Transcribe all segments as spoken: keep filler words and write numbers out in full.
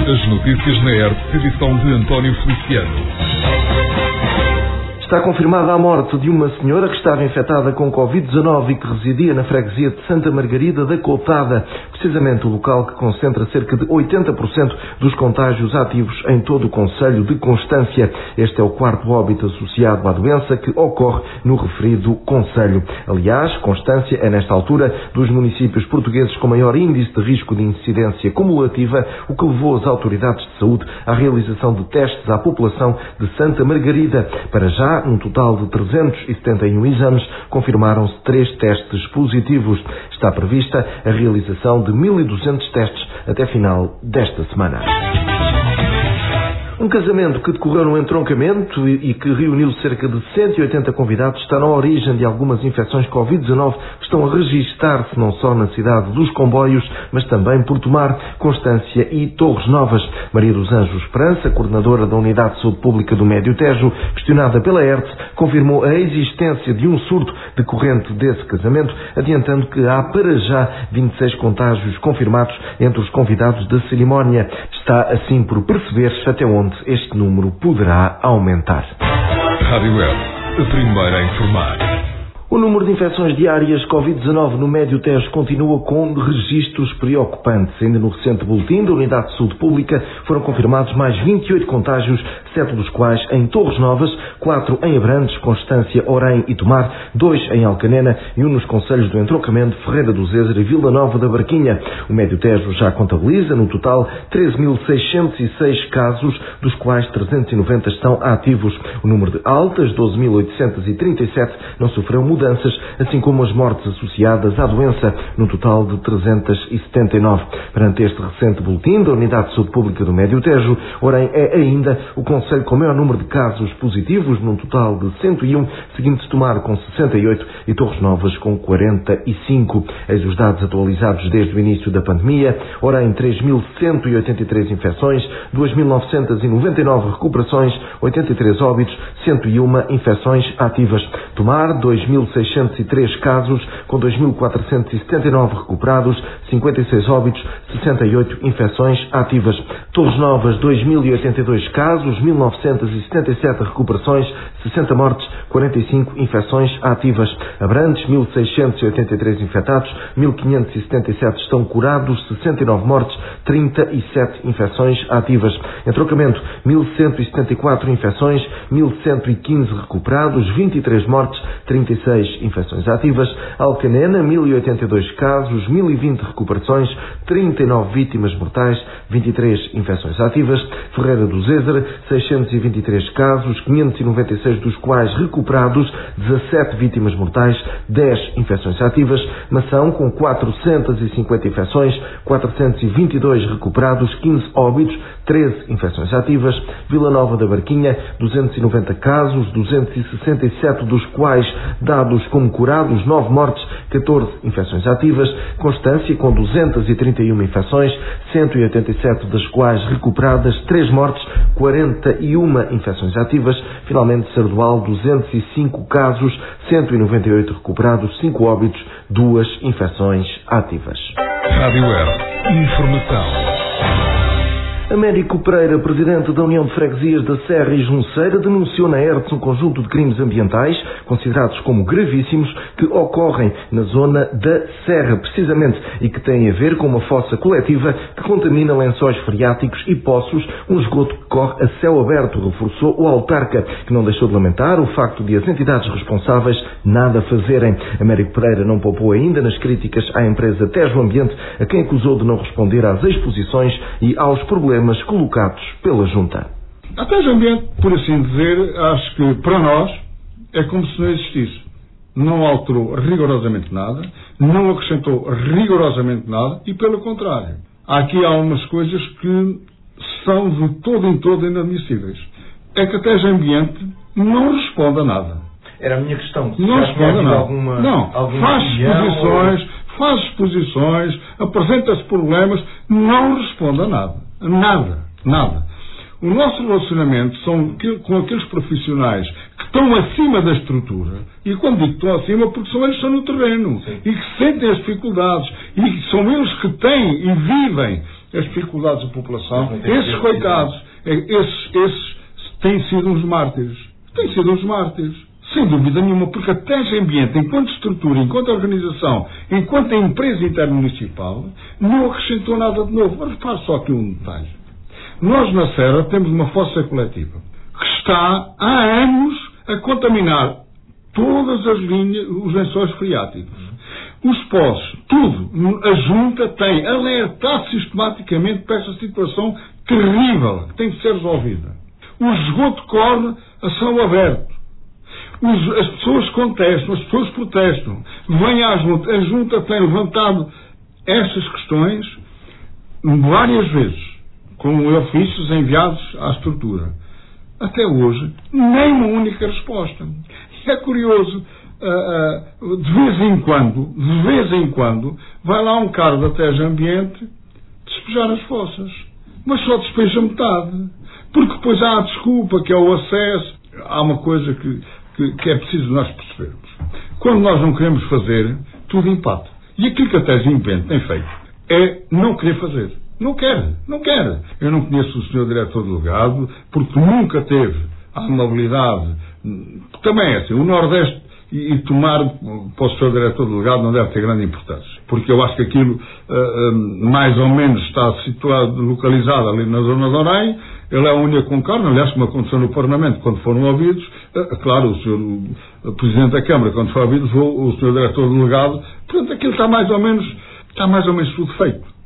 As notícias na R T P, edição de António Feliciano. Está confirmada a morte de uma senhora que estava infectada com covid dezanove e que residia na freguesia de Santa Margarida da Coutada, precisamente o local que concentra cerca de oitenta por cento dos contágios ativos em todo o concelho de Constância. Este é o quarto óbito associado à doença que ocorre no referido concelho. Aliás, Constância é nesta altura dos municípios portugueses com maior índice de risco de incidência cumulativa, o que levou as autoridades de saúde à realização de testes à população de Santa Margarida. Para já, num total de trezentos e setenta e um exames, confirmaram-se três testes positivos. Está prevista a realização de mil e duzentos testes até final desta semana. Um casamento que decorreu no entroncamento e que reuniu cerca de cento e oitenta convidados está na origem de algumas infecções covid dezanove que estão a registar-se não só na cidade dos Comboios, mas também por Tomar, Constância e Torres Novas. Maria dos Anjos Esperança, coordenadora da Unidade de Saúde Pública do Médio Tejo, questionada pela R T, confirmou a existência de um surto decorrente desse casamento, adiantando que há para já vinte e seis contágios confirmados entre os convidados da cerimónia. Está assim por perceber até onde este número poderá aumentar. Rádio R, a primeira a informar. O número de infecções diárias covid dezanove no Médio Tejo continua com registros preocupantes. Ainda no recente boletim da Unidade de Saúde Pública foram confirmados mais vinte e oito contágios, sete dos quais em Torres Novas, quatro em Abrantes, Constância, Orém e Tomar, dois em Alcanena e um nos concelhos do Entroncamento, Ferreira do Zezer e Vila Nova da Barquinha. O Médio Tejo já contabiliza, no total, treze mil seiscentos e seis casos, dos quais trezentos e noventa estão ativos. O número de altas, doze mil oitocentos e trinta e sete, não sofreu mudanças, assim como as mortes associadas à doença, no total de trezentos e setenta e nove. Perante este recente boletim da Unidade de Saúde Pública do Médio Tejo, Orém é ainda o concelho com maior número de casos positivos, num total de cento e um, seguindo-se Tomar com sessenta e oito e Torres Novas com quarenta e cinco. Eis os dados atualizados desde o início da pandemia. Orém, três mil cento e oitenta e três infecções, dois mil novecentos e noventa e nove recuperações, oitenta e três óbitos, cento e uma infecções ativas. Tomar, dois mil seiscentos e três casos, com dois mil quatrocentos e setenta e nove recuperados, cinquenta e seis óbitos, sessenta e oito infecções ativas. Torres Novas, dois mil e oitenta e dois casos, mil novecentos e setenta e sete recuperações, sessenta mortes, quarenta e cinco infecções ativas. Abrantes, mil seiscentos e oitenta e três infectados, mil quinhentos e setenta e sete estão curados, sessenta e nove mortes, trinta e sete infecções ativas. Entroncamento, mil cento e setenta e quatro infecções, mil cento e quinze recuperados, vinte e três mortes, trinta e seis infecções ativas. Alcanena, mil e oitenta e dois casos, mil e vinte recuperações, trinta e nove vítimas mortais, vinte e três infecções ativas. Ferreira do Zezer, seiscentos e vinte e três casos, quinhentos e noventa e seis dos quais recuperados, dezassete vítimas mortais, dez infecções ativas. Mação, com quatrocentas e cinquenta infecções, quatrocentos e vinte e dois recuperados, quinze óbitos, treze infecções ativas. Vila Nova da Barquinha, duzentos e noventa casos, duzentos e sessenta e sete dos quais dados como curados, nove mortes, catorze infecções ativas. Constância, com duzentas e trinta e uma infecções, cento e oitenta e sete das quais recuperadas, três mortes, quarenta e uma infecções ativas. Finalmente, Sardual, duzentos e cinco casos, cento e noventa e oito recuperados, cinco óbitos, duas infecções ativas. Rádio R, informação. Américo Pereira, presidente da União de Freguesias da Serra e Junceira, denunciou na R T um conjunto de crimes ambientais, considerados como gravíssimos, que ocorrem na zona da Serra, precisamente, e que têm a ver com uma fossa coletiva que contamina lençóis freáticos e poços, um esgoto que corre a céu aberto, reforçou o autarca, que não deixou de lamentar o facto de as entidades responsáveis nada fazerem. Américo Pereira não poupou ainda nas críticas à empresa Tejo Ambiente, a quem acusou de não responder às exposições e aos problemas colocados pela Junta. A Tejo Ambiente, por assim dizer, acho que para nós é como se não existisse. Não alterou rigorosamente nada, não acrescentou rigorosamente nada e, pelo contrário, aqui há umas coisas que são de todo em todo inadmissíveis. É que a Tejo Ambiente não responde a nada. Era a minha questão. Não responde a nada. Alguma, não, alguma faz exposições, ou... faz exposições, apresenta-se problemas, não responde a nada. Nada, nada. O nosso relacionamento são com aqueles profissionais que estão acima da estrutura, e quando digo que estão acima, porque são eles que estão no terreno. Sim. E que sentem as dificuldades, e são eles que têm e vivem as dificuldades da população, esses coitados, esses, esses têm sido uns mártires. Têm sido uns mártires. Sem dúvida nenhuma, porque até esse ambiente, enquanto estrutura, enquanto organização, enquanto empresa intermunicipal, não acrescentou nada de novo. Mas repare só aqui um detalhe. Nós na Serra temos uma fossa coletiva que está há anos a contaminar todas as linhas, os lençóis freáticos. Os poços, tudo. A Junta tem alertado sistematicamente para esta situação terrível que tem que ser resolvida. O esgoto corre a céu aberto. Os, as pessoas contestam, as pessoas protestam. Vem à Junta. A Junta tem levantado estas questões várias vezes, com ofícios enviados à estrutura. Até hoje, nem uma única resposta. E é curioso, uh, uh, de vez em quando, de vez em quando, vai lá um carro da Tejo Ambiente despejar as fossas. Mas só despeja metade. Porque depois há a desculpa, que é o acesso. Há uma coisa que, que, que é preciso nós percebermos. Quando nós não queremos fazer, tudo empata. E aquilo que a Tejo Ambiente tem feito é não querer fazer. Não quer, não quer. Eu não conheço o senhor diretor delegado, porque nunca teve a amabilidade. Também é assim, o Nordeste e, e tomar para o senhor diretor delegado não deve ter grande importância. Porque eu acho que aquilo uh, uh, mais ou menos está situado, localizado ali na zona de Orem. Ele é a única com carne, aliás, como aconteceu no Parlamento, quando foram ouvidos, uh, claro, o senhor o Presidente da Câmara, quando foi ouvido, foi o senhor diretor delegado. Portanto, aquilo está mais ou menos, está mais ou menos tudo feito.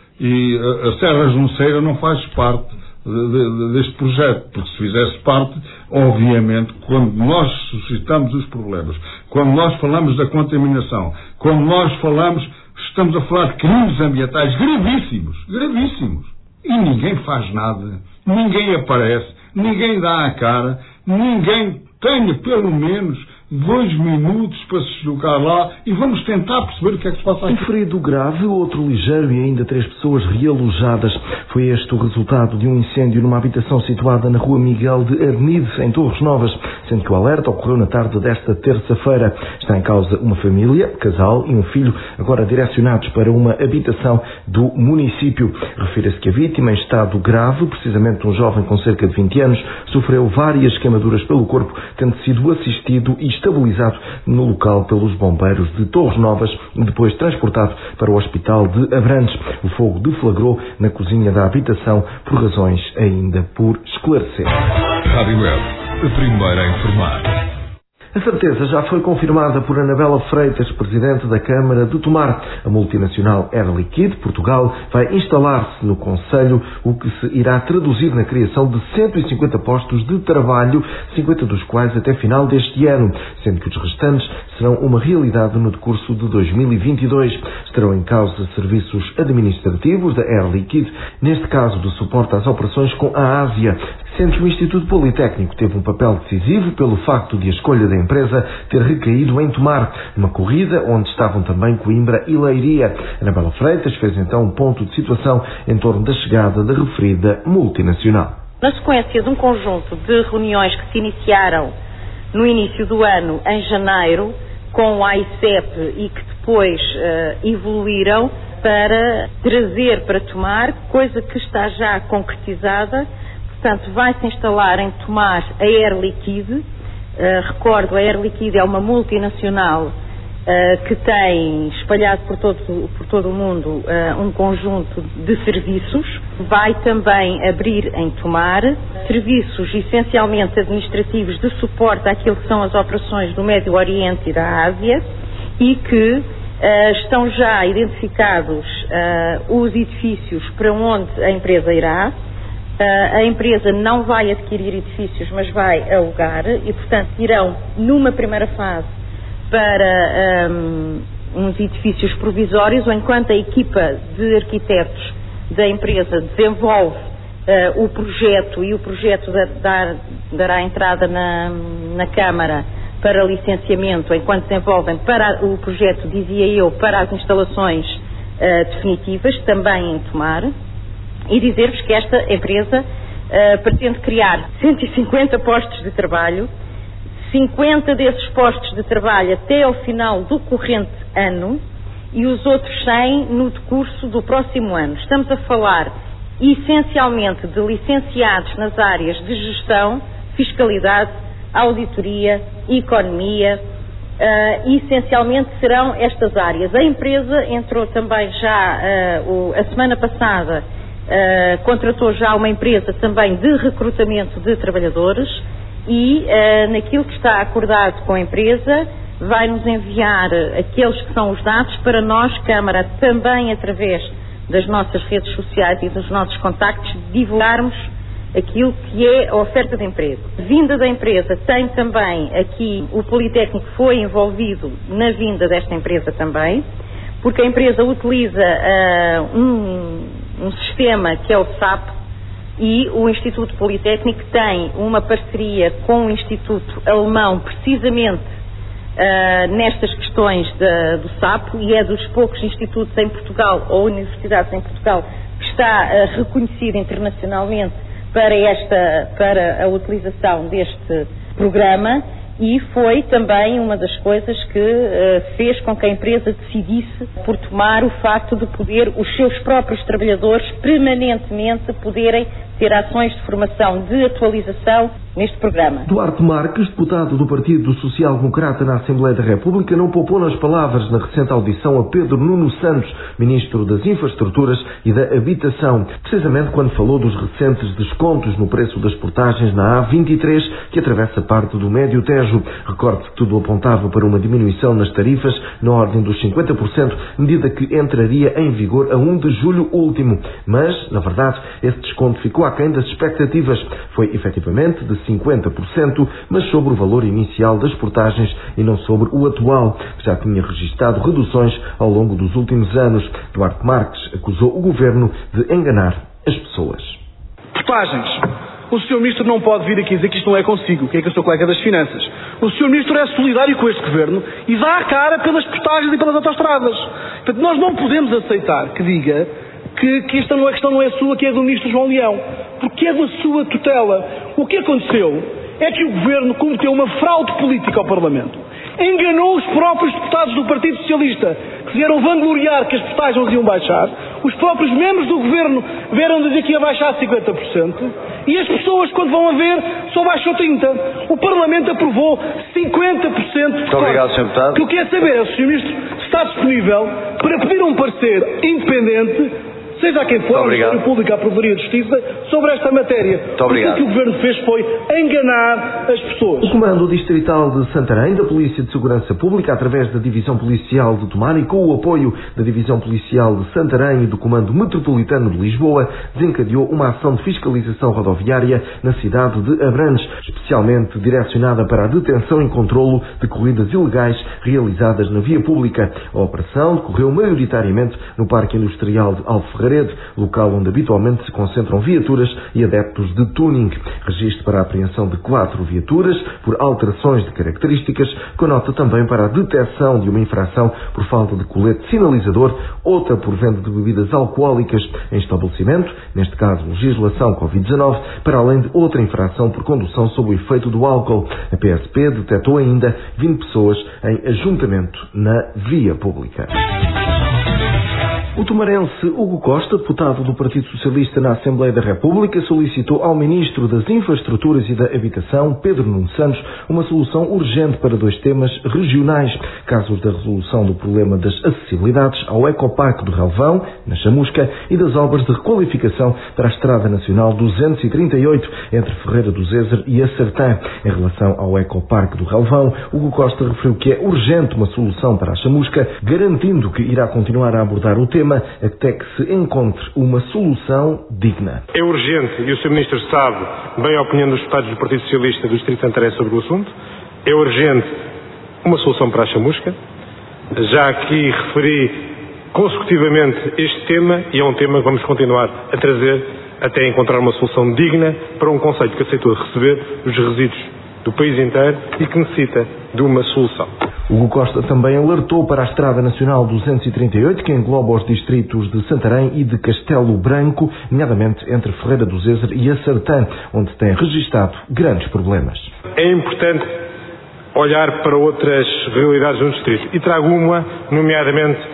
E a, a Serra Junceira não faz parte de, de, deste projeto, porque se fizesse parte, obviamente, quando nós suscitamos os problemas, quando nós falamos da contaminação, quando nós falamos, estamos a falar de crimes ambientais gravíssimos, gravíssimos, e ninguém faz nada, ninguém aparece, ninguém dá a cara, ninguém tenha pelo menos dois minutos para se deslocar lá e vamos tentar perceber o que é que se passa aqui. Um ferido grave, outro ligeiro e ainda três pessoas realojadas. Foi este o resultado de um incêndio numa habitação situada na rua Miguel de Arnide, em Torres Novas, sendo que o alerta ocorreu na tarde desta terça-feira. Está em causa uma família, casal e um filho, agora direcionados para uma habitação do município. Refira-se que a vítima, em estado grave, precisamente um jovem com cerca de vinte anos, sofreu várias queimaduras pelo corpo, tendo sido assistido e estabilizado no local pelos bombeiros de Torres Novas e depois transportado para o hospital de Abrantes. O fogo deflagrou na cozinha da habitação por razões ainda por esclarecer. Rádio Web, a primeira a informar. A certeza já foi confirmada por Anabela Freitas, Presidente da Câmara de Tomar. A multinacional Air Liquide Portugal vai instalar-se no Conselho, o que se irá traduzir na criação de cento e cinquenta postos de trabalho, cinquenta dos quais até final deste ano, sendo que os restantes serão uma realidade no decurso de dois mil e vinte e dois. Estarão em causa serviços administrativos da Air Liquide, neste caso de suporte às operações com a Ásia, sendo que o Instituto Politécnico teve um papel decisivo pelo facto de a escolha da empresa ter recaído em Tomar, numa corrida onde estavam também Coimbra e Leiria. Anabela Freitas fez então um ponto de situação em torno da chegada da referida multinacional. Na sequência de um conjunto de reuniões que se iniciaram no início do ano, em janeiro, com a AICEP e que depois uh, evoluíram para trazer para Tomar, coisa que está já concretizada. Portanto, vai-se instalar em Tomar a Air Liquide. Uh, recordo, a Air Liquide é uma multinacional uh, que tem espalhado por todo, por todo o mundo uh, um conjunto de serviços. Vai também abrir em Tomar serviços essencialmente administrativos de suporte àquilo que são as operações do Médio Oriente e da Ásia e que uh, estão já identificados uh, os edifícios para onde a empresa irá. Uh, a empresa não vai adquirir edifícios, mas vai alugar e, portanto, irão, numa primeira fase, para um, uns edifícios provisórios, enquanto a equipa de arquitetos da empresa desenvolve uh, o projeto e o projeto da, dar, dará entrada na, na Câmara para licenciamento, enquanto desenvolvem para o projeto, dizia eu, para as instalações uh, definitivas, também em Tomar. E dizer-vos que esta empresa uh, pretende criar cento e cinquenta postos de trabalho, cinquenta desses postos de trabalho até ao final do corrente ano e os outros cem no decurso do próximo ano. Estamos a falar essencialmente de licenciados nas áreas de gestão, fiscalidade, auditoria, economia, uh, essencialmente serão estas áreas. A empresa entrou também já, uh, o, a semana passada, uh, contratou já uma empresa também de recrutamento de trabalhadores e uh, naquilo que está acordado com a empresa vai nos enviar aqueles que são os dados para nós, Câmara, também através das nossas redes sociais e dos nossos contactos, divulgarmos aquilo que é a oferta de emprego. Vinda da empresa tem também aqui, o Politécnico foi envolvido na vinda desta empresa também, porque a empresa utiliza uh, um, um sistema que é o S A P e o Instituto Politécnico tem uma parceria com o Instituto Alemão precisamente uh, nestas questões de, do S A P e é dos poucos institutos em Portugal ou universidades em Portugal que está uh, reconhecido internacionalmente para, esta, para a utilização deste programa e foi também uma das coisas que uh, fez com que a empresa decidisse por tomar o facto de poder os seus próprios trabalhadores permanentemente poderem ter ações de formação, de atualização neste programa. Duarte Marques, deputado do Partido Social Democrata na Assembleia da República, não poupou nas palavras na recente audição a Pedro Nuno Santos, Ministro das Infraestruturas e da Habitação, precisamente quando falou dos recentes descontos no preço das portagens na A vinte e três, que atravessa parte do Médio Tejo. Recorde que tudo apontava para uma diminuição nas tarifas na ordem dos cinquenta por cento, medida que entraria em vigor a primeiro de julho último. Mas, na verdade, esse desconto ficou aquém das expectativas. Foi efetivamente de cinquenta por cento, mas sobre o valor inicial das portagens e não sobre o atual, que já tinha registado reduções ao longo dos últimos anos. Duarte Marques acusou o Governo de enganar as pessoas. Portagens. O senhor Ministro não pode vir aqui dizer que isto não é consigo, que é que eu sou colega das Finanças. O senhor Ministro é solidário com este Governo e dá a cara pelas portagens e pelas autoestradas. Portanto, nós não podemos aceitar que diga que, que esta não é, questão não é sua, que é do Ministro João Leão, porque é da sua tutela. O que aconteceu é que o Governo cometeu uma fraude política ao Parlamento. Enganou os próprios deputados do Partido Socialista, que se vieram vangloriar que as portagens iam baixar. Os próprios membros do Governo vieram dizer que ia baixar cinquenta por cento. E as pessoas, quando vão a ver, só baixou trinta por cento. O Parlamento aprovou cinquenta por cento. Muito obrigado, senhor Deputado. O que eu quero saber é se o senhor Ministro está disponível para pedir um parecer independente, seja quem for, o Ministério Público, a Provedoria de Justiça, sobre esta matéria. Muito obrigado. O que o Governo fez foi enganar as pessoas. O Comando Distrital de Santarém, da Polícia de Segurança Pública, através da Divisão Policial de Tomar e com o apoio da Divisão Policial de Santarém e do Comando Metropolitano de Lisboa, desencadeou uma ação de fiscalização rodoviária na cidade de Abrantes, especialmente direcionada para a detenção e controlo de corridas ilegais realizadas na via pública. A operação decorreu maioritariamente no Parque Industrial de Alferrarede, local onde habitualmente se concentram viaturas e adeptos de tuning. Registro para a apreensão de quatro viaturas por alterações de características, com nota também para a detecção de uma infração por falta de colete sinalizador, outra por venda de bebidas alcoólicas em estabelecimento, neste caso legislação covid dezanove, para além de outra infração por condução sob o efeito do álcool. A P S P detectou ainda vinte pessoas em ajuntamento na via pública. O tomarense Hugo Costa, deputado do Partido Socialista na Assembleia da República, solicitou ao Ministro das Infraestruturas e da Habitação, Pedro Nuno Santos, uma solução urgente para dois temas regionais: casos da resolução do problema das acessibilidades ao Ecoparque do Relvão, na Chamusca, e das obras de requalificação para a Estrada Nacional duzentos e trinta e oito, entre Ferreira do Zezer e a Sertã. Em relação ao Ecoparque do Relvão, Hugo Costa referiu que é urgente uma solução para a Chamusca, garantindo que irá continuar a abordar o tema até que se encontre uma solução digna. É urgente, e o senhor Ministro sabe bem a opinião dos deputados do Partido Socialista do Distrito de Santarém sobre o assunto, é urgente uma solução para a Chamusca. Já aqui referi consecutivamente este tema e é um tema que vamos continuar a trazer até encontrar uma solução digna para um concelho que aceitou receber os resíduos do país inteiro e que necessita de uma solução. Hugo Costa também alertou para a Estrada Nacional duzentos e trinta e oito, que engloba os distritos de Santarém e de Castelo Branco, nomeadamente entre Ferreira do Zezer e a Sertã, onde tem registado grandes problemas. É importante olhar para outras realidades no distrito e trago uma, nomeadamente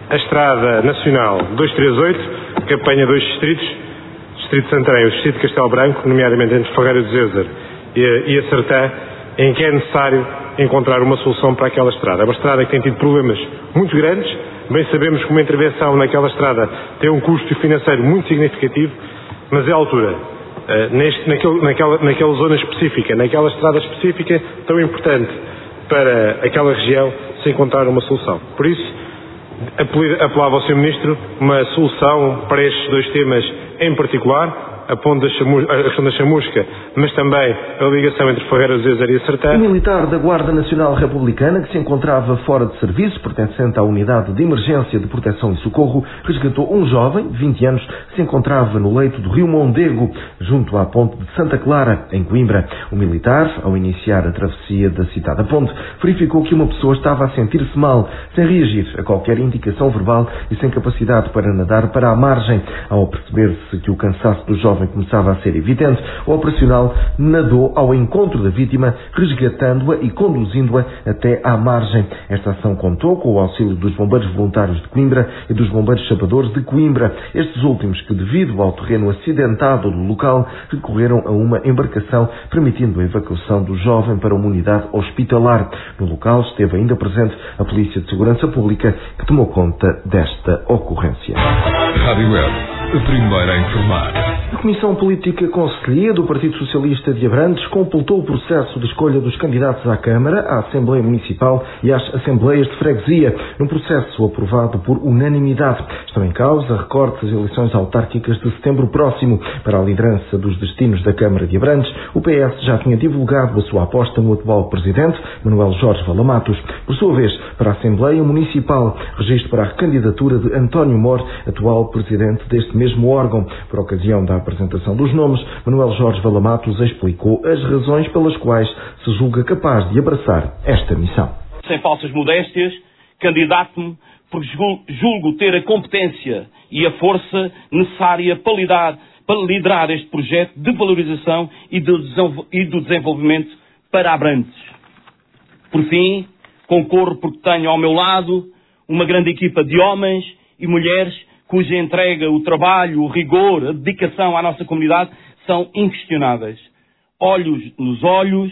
a Estrada Nacional duzentos e trinta e oito, que apanha dois distritos, o Distrito de Santarém e o Distrito de Castelo Branco, nomeadamente entre Ferreira de Zézer e a Sertã, em que é necessário encontrar uma solução para aquela estrada. É uma estrada que tem tido problemas muito grandes. Bem sabemos que uma intervenção naquela estrada tem um custo financeiro muito significativo, mas é a altura, uh, neste, naquele, naquela, naquela zona específica, naquela estrada específica, tão importante para aquela região, se encontrar uma solução. Por isso, apelava ao senhor Ministro uma solução para estes dois temas em particular, a, ponto da chamusca, a questão da chamusca, mas também a ligação entre Ferreira de Zézer e a Sertã. O militar da Guarda Nacional Republicana, que se encontrava fora de serviço, pertencente à Unidade de Emergência de Proteção e Socorro, resgatou um jovem, de vinte anos, que se encontrava no leito do Rio Mondego, junto à ponte de Santa Clara, em Coimbra. O militar, ao iniciar a travessia da citada ponte, verificou que uma pessoa estava a sentir-se mal, sem reagir a qualquer indicação verbal e sem capacidade para nadar para a margem. Ao perceber-se que o cansaço do jovem começava a ser evidente, o operacional nadou ao encontro da vítima, resgatando-a e conduzindo-a até à margem. Esta ação contou com o auxílio dos bombeiros voluntários de Coimbra e dos bombeiros chapadores de Coimbra. Estes últimos que, devido ao terreno acidentado do local, recorreram a uma embarcação, permitindo a evacuação do jovem para uma unidade hospitalar. No local esteve ainda presente a Polícia de Segurança Pública, que tomou conta desta ocorrência. Rádio Web, a primeira a informar. A Comissão Política Conselhia do Partido Socialista de Abrantes completou o processo de escolha dos candidatos à Câmara, à Assembleia Municipal e às Assembleias de Freguesia, num processo aprovado por unanimidade. Estão em causa recortes às eleições autárquicas de setembro próximo. Para a liderança dos destinos da Câmara de Abrantes, o P S já tinha divulgado a sua aposta no atual Presidente, Manuel Jorge Valamatos. Por sua vez, para a Assembleia Municipal, registro para a candidatura de António Mor, atual Presidente deste mesmo órgão. Por ocasião da apresentação dos nomes, Manuel Jorge Valamatos explicou as razões pelas quais se julga capaz de abraçar esta missão. Sem falsas modéstias, candidato-me porque julgo ter a competência e a força necessária para liderar, para liderar este projeto de valorização e do desenvolvimento para Abrantes. Por fim, concorro porque tenho ao meu lado uma grande equipa de homens e mulheres cuja entrega, o trabalho, o rigor, a dedicação à nossa comunidade são inquestionáveis. Olhos nos olhos,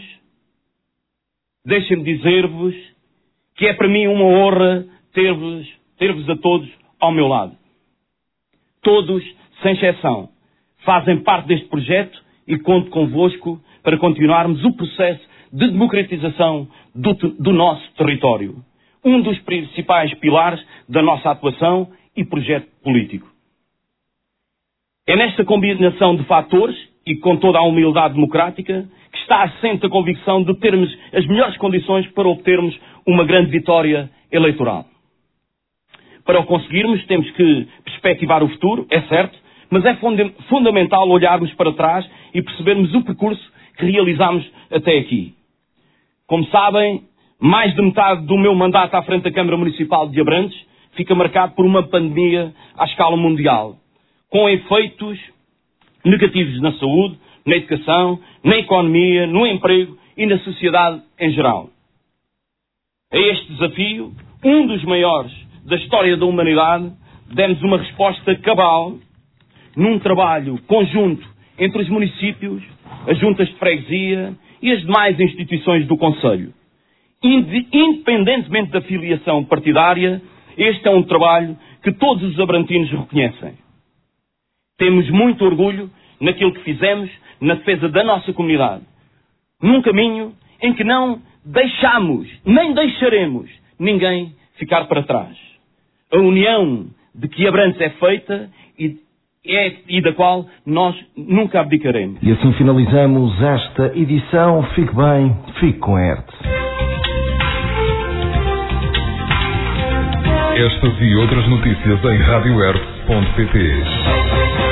deixem-me dizer-vos que é para mim uma honra ter-vos, ter-vos a todos ao meu lado. Todos, sem exceção, fazem parte deste projeto e conto convosco para continuarmos o processo de democratização do, do nosso território. Um dos principais pilares da nossa atuação e projeto político. É nesta combinação de fatores e com toda a humildade democrática que está assente a convicção de termos as melhores condições para obtermos uma grande vitória eleitoral. Para o conseguirmos temos que perspectivar o futuro, é certo, mas é funda- fundamental olharmos para trás e percebermos o percurso que realizámos até aqui. Como sabem, mais de metade do meu mandato à frente da Câmara Municipal de Abrantes fica marcado por uma pandemia à escala mundial, com efeitos negativos na saúde, na educação, na economia, no emprego e na sociedade em geral. A este desafio, um dos maiores da história da humanidade, demos uma resposta cabal num trabalho conjunto entre os municípios, as juntas de freguesia e as demais instituições do Conselho. Independentemente da filiação partidária, este é um trabalho que todos os abrantinos reconhecem. Temos muito orgulho naquilo que fizemos na defesa da nossa comunidade. Num caminho em que não deixamos, nem deixaremos ninguém ficar para trás. A união de que Abrantes é feita e, é, e da qual nós nunca abdicaremos. E assim finalizamos esta edição. Fique bem, fique com a Hertz. Estas e outras notícias em rádio hertz ponto pt.